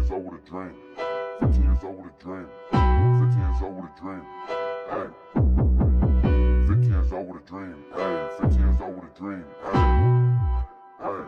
years old with a dream. 15 years old with a dream. 15 years old with a dream. Hey. 15 years old with a dream. Hey. 15 years old with a dream. Hey. Hey.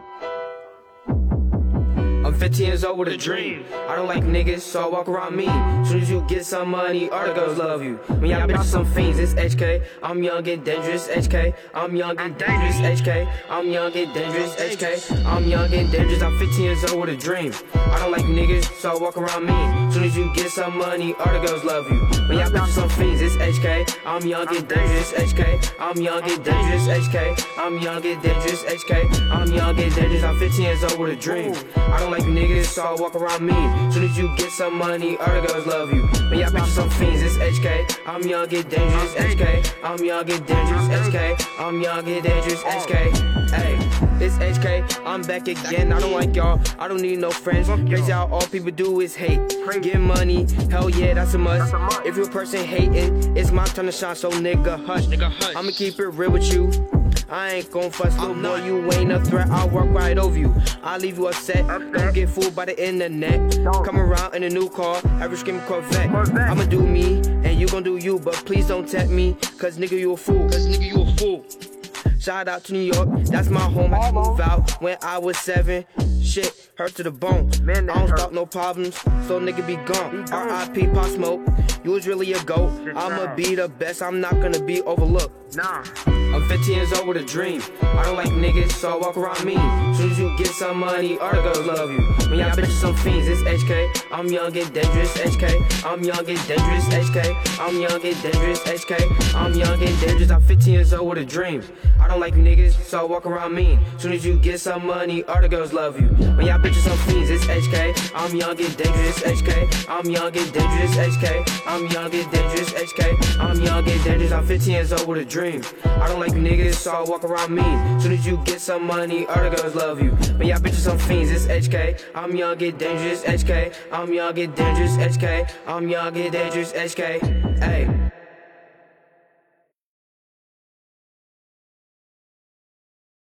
I'm 15 years old with a dream. I don't like niggas, so I walk around mean. Soon as you get some money, all the girls love you. When y'all bitches some fiends, it's HK. I'm young and dangerous, HK. I'm young and dangerous, HK. I'm young and dangerous, HK. I'm young and dangerous, I'm 15 years old with a dream. I don't like niggas, so I walk around mean. Soon as you get some money, all the girls love you. When y'all bitches some fiends, it's HK. I'm young and dangerous, HK. I'm young and dangerous, HK. I'm young and dangerous, HK. I'm young and dangerous, I'm 15 years old with a dream. I don't like niggas, so I walk around mean. Soon as you get some money, all the girls love you. When y'all bitches some fiends, it's HK. I'm young and dangerous, HK. I'm young and dangerous, HK. I'm young and dangerous, HK. Hey, it's HK. I'm back again. I don't like y'all. I don't need no friends. Cause y'all all people do is hate. Get money, hell yeah, that's a must. If you're a person hating, it's my turn to shine. So nigga, hush. I'ma keep it real with you. I ain't gon' fuss, little boy, you ain't a threat. I'll walk right over you. I'll leave you upset. Don't get fooled by the internet. Come around in a new car, average screaming Corvette. I'ma do me, and you gon' do you, but please don't tempt me, cause nigga you a fool. Shout out to New York, that's my home. I had to move out when I was 7. Shit, hurt to the bone. I don't stop no problems, so nigga be gone. R.I.P. Pop Smoke, you was really a GOAT. I'ma be the best, I'm not gonna be overlooked. I'm 15 years old with a dream. I don't like niggas, so I walk around mean. Soon as you get some money, all the girls love you. When y'all bitches some fiends, it's HK. I'm young and dangerous, HK. I'm young and dangerous, HK. I'm young and dangerous, HK. I'm young and dangerous, I'm 15 years old with a dream. I don't like niggas, so I walk around mean. Soon as you get some money, all the girls love you. When y'all bitches some fiends, it's HK. I'm young and dangerous, HK. I'm young and dangerous, HK. I'm young and dangerous, HK. I'm young and dangerous, I'm 15 years old with a dream. I don't like niggas, so I walk around mean. Soon as you get some money, all the girls love you. When y'all bitches some fiends, it's HK. I'm young and dangerous, HK. I'm young and dangerous, HK. I'm young and dangerous, HK. Hey.